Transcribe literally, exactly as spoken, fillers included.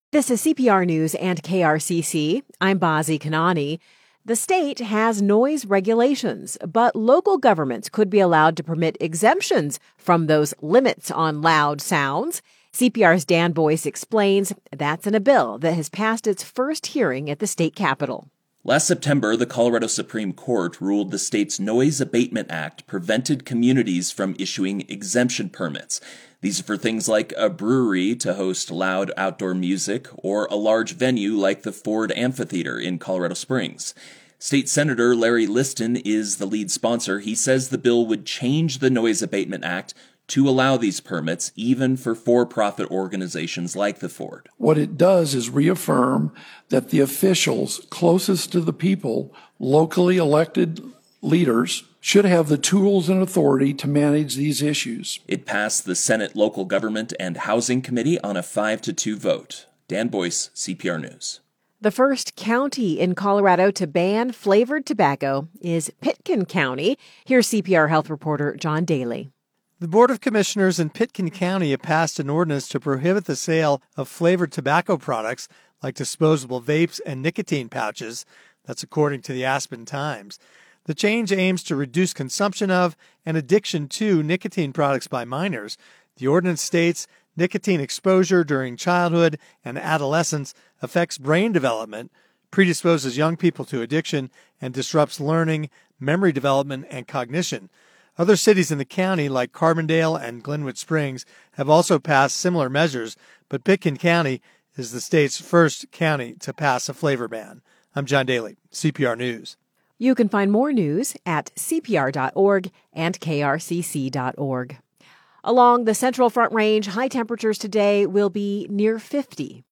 This is C P R News and K R C C. I'm Bazi Kanani. The state has noise regulations, but local governments could be allowed to permit exemptions from those limits on loud sounds. C P R's Dan Boyce explains that's in a bill that has passed its first hearing at the state capitol. Last September, the Colorado Supreme Court ruled the state's Noise Abatement Act prevented communities from issuing exemption permits. These are for things like a brewery to host loud outdoor music or a large venue like the Ford Amphitheater in Colorado Springs. State Senator Larry Liston is the lead sponsor. He says the bill would change the Noise Abatement Act to allow these permits, even for for-profit organizations like the Ford. What it does is reaffirm that the officials closest to the people, locally elected leaders, should have the tools and authority to manage these issues. It passed the Senate Local Government and Housing Committee on a five to two vote. Dan Boyce, C P R News. The first county in Colorado to ban flavored tobacco is Pitkin County. Here's C P R health reporter John Daly. The Board of Commissioners in Pitkin County have passed an ordinance to prohibit the sale of flavored tobacco products like disposable vapes and nicotine pouches. That's according to the Aspen Times. The change aims to reduce consumption of and addiction to nicotine products by minors. The ordinance states nicotine exposure during childhood and adolescence affects brain development, predisposes young people to addiction, and disrupts learning, memory development, and cognition. Other cities in the county, like Carbondale and Glenwood Springs, have also passed similar measures, but Pitkin County is the state's first county to pass a flavor ban. I'm John Daly, C P R News. You can find more news at C P R dot org and K R C C dot org. Along the Central Front Range, high temperatures today will be near fifty.